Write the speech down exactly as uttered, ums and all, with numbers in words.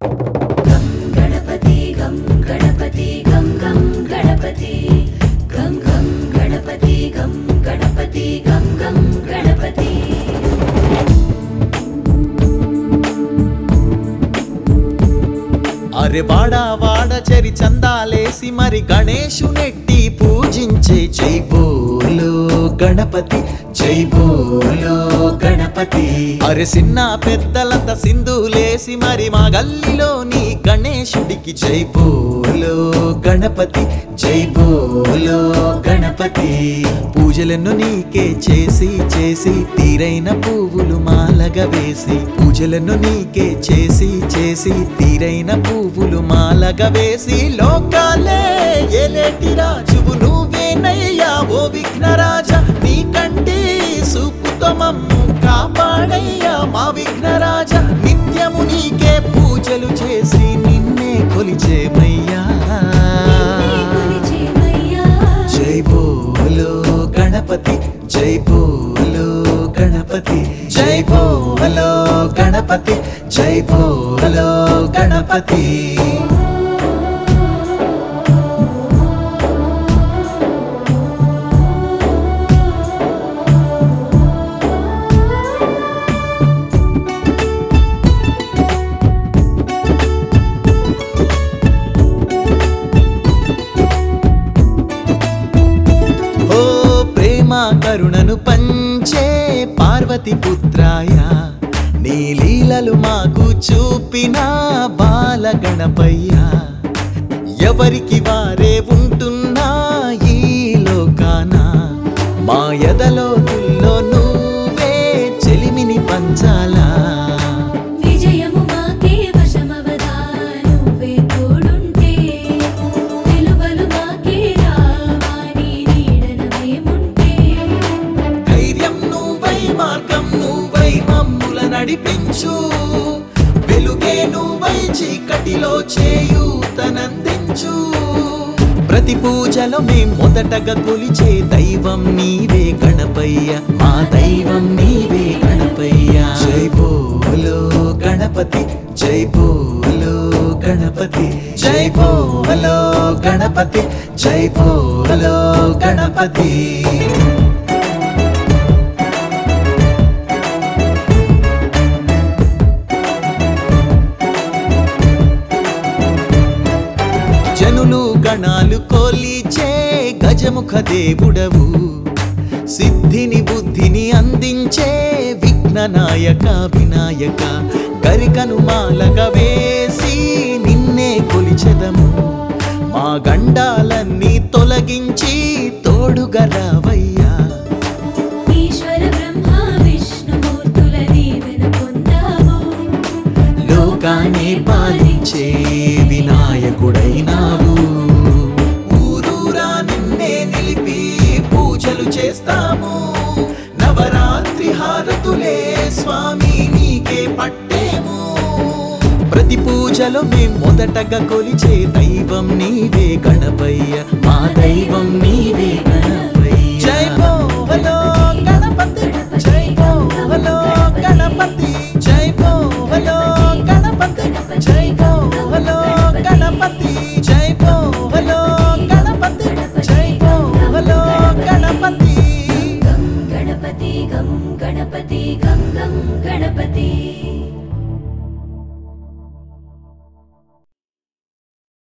గం గణపతి గం గణపతి గం గం గణపతి గం గం గణపతి గం గణపతి గం గం గణపతి. అరే వాడా వాడ చెరి చందాలేసి మరి గణేశునెట్టి పూజించే జై బోలో గణపతి జై బోలో గణపతి. అరే చిన్న పెద్దలంత సింధులేసి మరి మా గల్లీలోని గణేశుడికి జై బోలో గణపతి జై బోలో గణపతి. పూజలను నీకే చేసి చేసి తీరైన పువ్వులు మాలగా వేసి పూజలను నీకే చేసి చేసి తీరైన పువ్వులు మాలగా వేసి లోకాలే ఏలేటి రాజువు నువ్వేనయ్యా ఓ విఘ్నరాజా. నీకంటి సూపుతో మమ్ము కాపాడయ్యా మా విఘ్నరాజా. నిత్యము నీకే పూజలు చేసి నిన్నే కొలిచేమయ్యా. జై బోలో గణపతి జై బోలో గణపతి జై బోలో గణపతి జై బోలో గణపతి. కరుణను పంచే పార్వతి పుత్రాయ నీ లీలలు మాకు చూపిన బాల గణపయ్య. ఎవరికి వారే ఉంటున్నా ఈ లోకాన మా ఎదలో తుల్లో నువ్వే చెలిమిని పంచాలా. విజయము మాకే వశమవదా నువ్వే తోడుంటే తెలువలు మాకే రావాని నీడన మేముంటే. ధైర్యం నువ్వై మార్గం నువ్వై మమ్ముల నడిపించు వెలుగే నువ్వై చీకటిలో చేయూతనందించు. ప్రతి పూజలో మేం మొదటగా కొలిచే దైవం నీవే గణపయ్య మా దైవం నీవే గణపయ్య. జై బోలో గణపతి జై బోలో గణపతి జై బోలో గణపతి జై బోలో గణపతి. జనులు గణాలు కొలిచే గజముఖ దేవుడవు సిద్ధిని బుద్ధిని అందించే విఘ్ననాయక వినాయక. గరికను మాలగా వేసి నిన్నే కొలిచెదము మా గండాలన్నీ తొలగించి తోడుగా రావయ్యా. ఈశ్వర బ్రహ్మ విష్ణుమూర్తుల దీవెన పొందావు లోకాన్ని పాలించే వినాయకుడైనావు. ఊరూరా నిన్నే నిలిపి పూజలు చేస్తాము నవరాత్రి హారతులే స్వామి నీకే పట్టేము. ప్రతి పూజలో మేం మొదటగా కొలిచే దైవం నీవే గణపయ్య మా దైవం నీవే గణపయ్య.